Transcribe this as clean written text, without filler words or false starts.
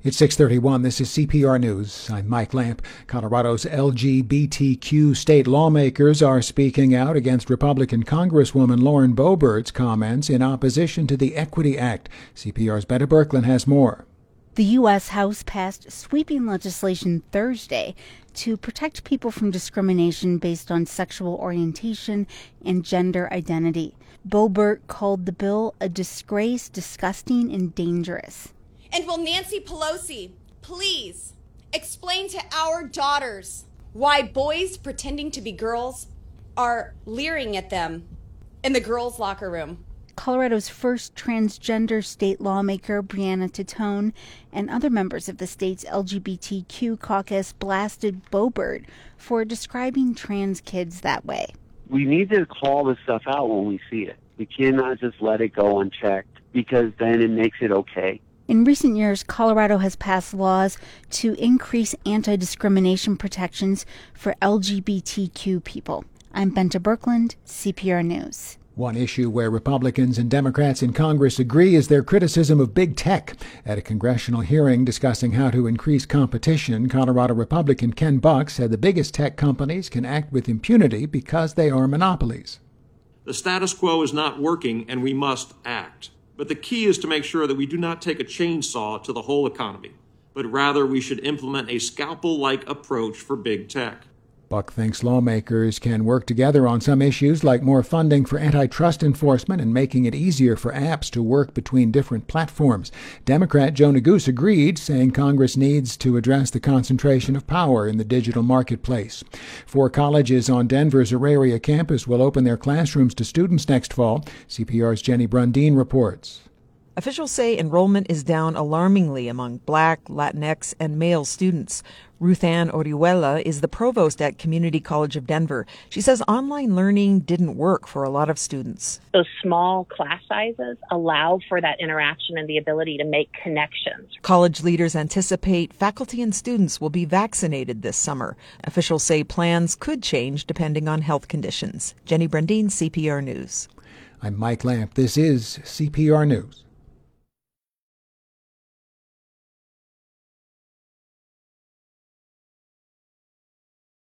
It's 6:31. This is CPR News. I'm Mike Lamp. Colorado's LGBTQ state lawmakers are speaking out against Republican Congresswoman Lauren Boebert's comments in opposition to the Equity Act. CPR's Betta Berkland has more. The U.S. House passed sweeping legislation Thursday to protect people from discrimination based on sexual orientation and gender identity. Boebert called the bill a disgrace, disgusting, and dangerous. And will Nancy Pelosi please explain to our daughters why boys pretending to be girls are leering at them in the girls' locker room? Colorado's first transgender state lawmaker, Brianna Titone, and other members of the state's LGBTQ caucus blasted Boebert for describing trans kids that way. We need to call this stuff out when we see it. We cannot just let it go unchecked because then it makes it okay. In recent years, Colorado has passed laws to increase anti-discrimination protections for LGBTQ people. I'm Betta Berkland, CPR News. One issue where Republicans and Democrats in Congress agree is their criticism of big tech. At a congressional hearing discussing how to increase competition, Colorado Republican Ken Buck said the biggest tech companies can act with impunity because they are monopolies. The status quo is not working, and we must act. But the key is to make sure that we do not take a chainsaw to the whole economy, but rather we should implement a scalpel-like approach for big tech. Buck thinks lawmakers can work together on some issues like more funding for antitrust enforcement and making it easier for apps to work between different platforms. Democrat Joe Neguse agreed, saying Congress needs to address the concentration of power in the digital marketplace. 4 colleges on Denver's Auraria campus will open their classrooms to students next fall. CPR's Jenny Brundeen reports. Officials say enrollment is down alarmingly among Black, Latinx, and male students. Ruth Ann Orihuela is the provost at Community College of Denver. She says online learning didn't work for a lot of students. Those small class sizes allow for that interaction and the ability to make connections. College leaders anticipate faculty and students will be vaccinated this summer. Officials say plans could change depending on health conditions. Jenny Brundeen, CPR News. I'm Mike Lamp. This is CPR News.